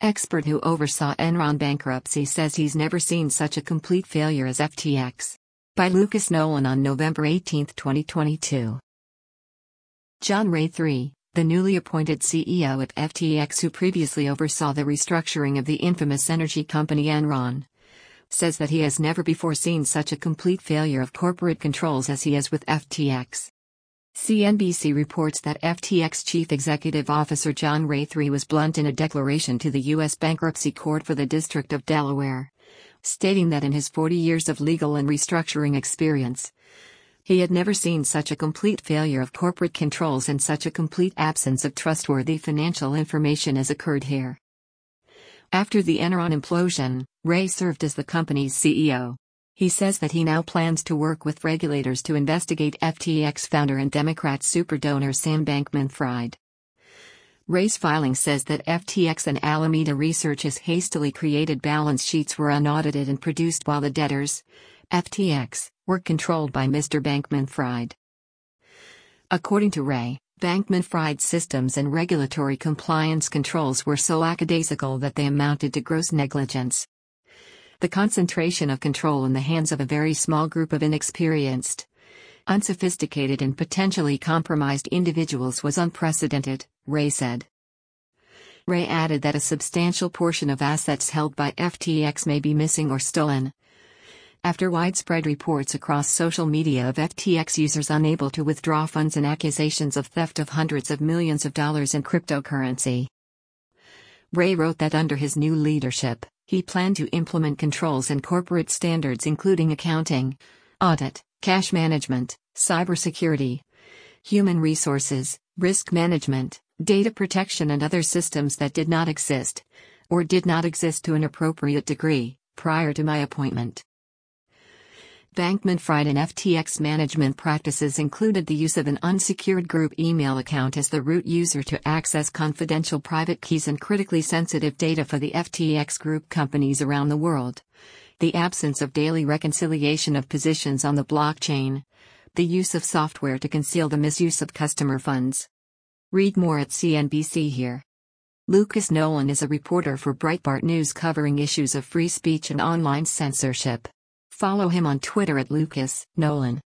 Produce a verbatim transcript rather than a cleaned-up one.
Expert who oversaw Enron bankruptcy says he's never seen such a complete failure as F T X. By Lucas Nolan on November eighteenth, twenty twenty-two. John Ray the third, the newly appointed C E O at F T X who previously oversaw the restructuring of the infamous energy company Enron, says that he has never before seen such a complete failure of corporate controls as he has with F T X. C N B C reports that F T X Chief Executive Officer John Ray the third was blunt in a declaration to the U S Bankruptcy Court for the District of Delaware, stating that in his forty years of legal and restructuring experience, he had never seen such a complete failure of corporate controls and such a complete absence of trustworthy financial information as occurred here. After the Enron implosion, Ray served as the company's C E O. He says that he now plans to work with regulators to investigate F T X founder and Democrat superdonor Sam Bankman-Fried. Ray's filing says that F T X and Alameda Research's hastily created balance sheets were unaudited and produced while the debtors, F T X, were controlled by Mister Bankman-Fried. According to Ray, Bankman-Fried's systems and regulatory compliance controls were so lackadaisical that they amounted to gross negligence. The concentration of control in the hands of a very small group of inexperienced, unsophisticated and potentially compromised individuals was unprecedented, Ray said. Ray added that a substantial portion of assets held by F T X may be missing or stolen, after widespread reports across social media of F T X users unable to withdraw funds and accusations of theft of hundreds of millions of dollars in cryptocurrency. Ray wrote that under his new leadership, he planned to implement controls and corporate standards including accounting, audit, cash management, cybersecurity, human resources, risk management, data protection and other systems that did not exist, or did not exist to an appropriate degree, prior to my appointment. Bankman-Fried and F T X management practices included the use of an unsecured group email account as the root user to access confidential private keys and critically sensitive data for the F T X group companies around the world, the absence of daily reconciliation of positions on the blockchain, the use of software to conceal the misuse of customer funds. Read more at C N B C here. Lucas Nolan is a reporter for Breitbart News covering issues of free speech and online censorship. Follow him on Twitter at Lucas Nolan.